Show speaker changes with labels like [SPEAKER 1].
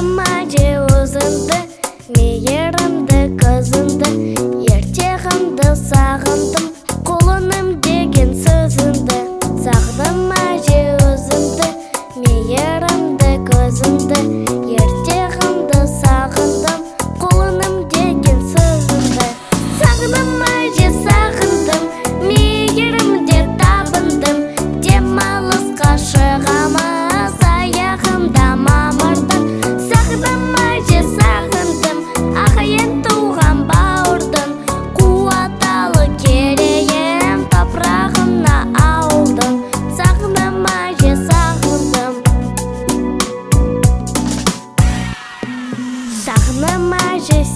[SPEAKER 1] Сағындым әже өзіңді, мейірімді қызыңды, ертегімді сағындым, құлыным деген сөзіңді. Сағындым әже өзіңді, мейірімді көзіңді, ертегімді сағындым, құлыным деген сөзіңді. Сағындым әже сағындым, мейірімде табындым, демалысқа шығамыз аяғымда мамырдың. Сағындым әже сағындым, ағайын туған бауырдың, қуаталы керейім топырағына ауылдың. Сағындым әже сағындым. Сағындым әже